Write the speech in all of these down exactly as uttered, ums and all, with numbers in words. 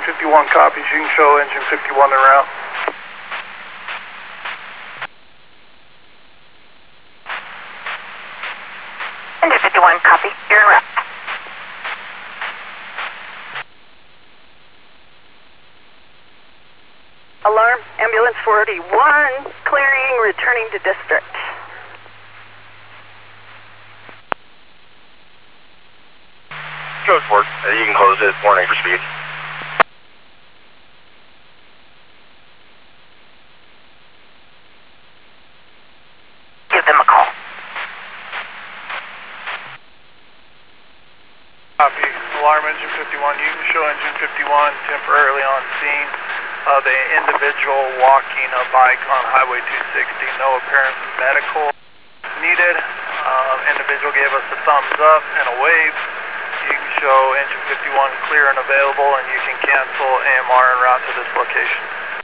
fifty-one copies. You can show engine fifty-one en route. Engine fifty-one, copy. You're en route. Alarm, ambulance forty-one, clearing, returning to district. Code four, uh, you can close it, warning for speed. Give them a call. Copy. Alarm engine fifty-one. You can show engine fifty-one temporarily on scene of an individual walking a bike on Highway two sixty. No apparent medical needed. Um, individual gave us a thumbs up and a wave. You can show engine fifty-one clear and available, and you can cancel A M R en route to this location.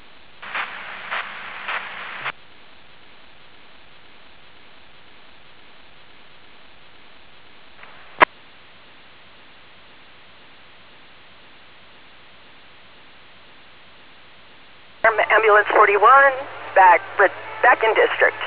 Ambulance forty-one, back, back in district.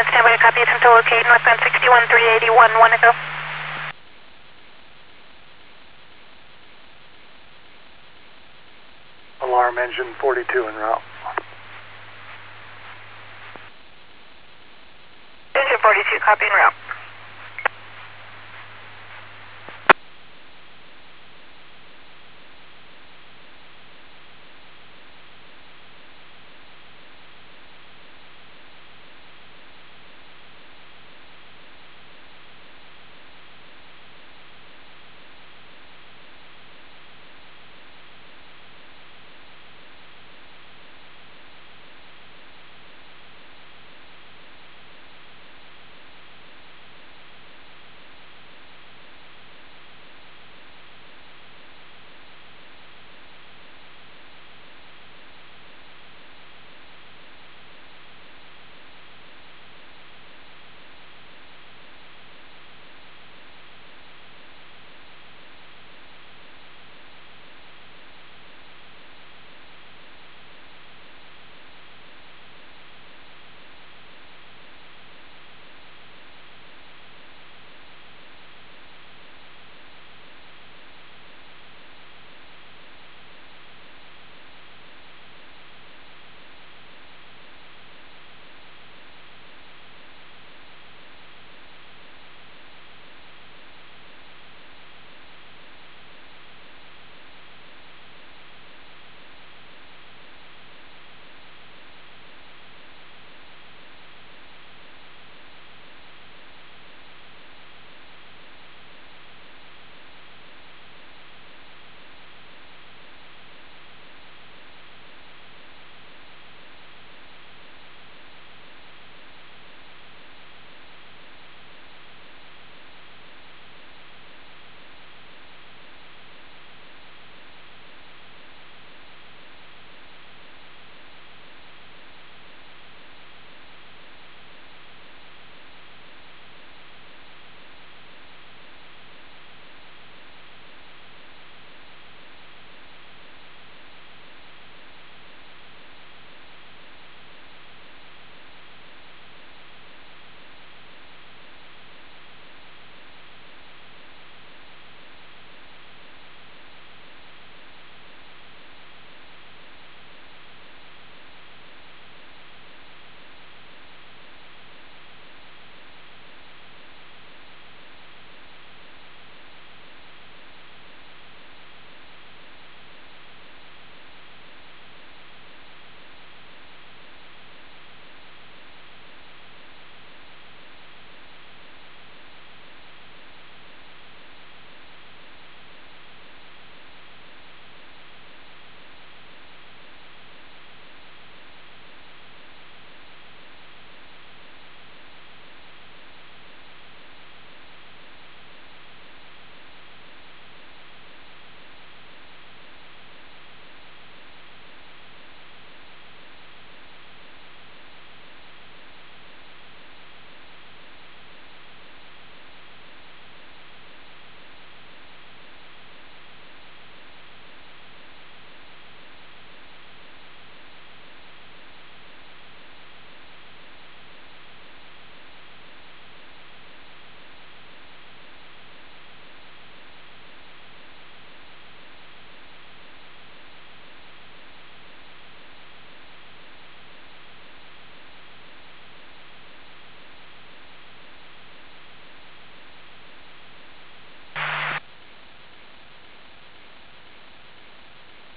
unit, stand by to copy, attempt to locate northbound sixty-one three eighty-one, one to go. Alarm engine forty-two en route. Engine forty-two, copy en route.